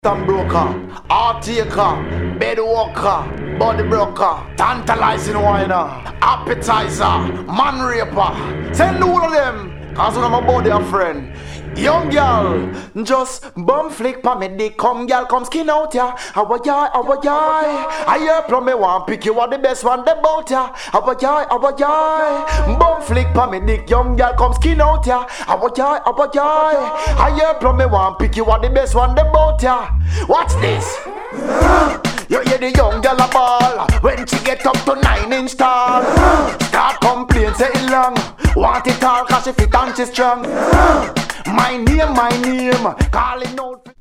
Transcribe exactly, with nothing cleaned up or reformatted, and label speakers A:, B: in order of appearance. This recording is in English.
A: Some broker, heart taker, bed walker, body broker, tantalizing whiner, appetizer, man raper. Send all of them, cause I'm a body a friend. Young girl, just bum flick pa me dick. Come girl, come skin out ya. Awa yai, awa yai. I hear from me one pick you are the best one the bout ya. Awa yai, awa yai. Bum flick pa me dick. Young girl, come skin out ya. Awa yai, awa yai. I hear from me one pick you are the best one the bout ya. Watch this. You hear the young girl a ball when she get up to nine inch tall. Start complain, say it long. Want it all cause she fit and she strong. My name, my name, calling out.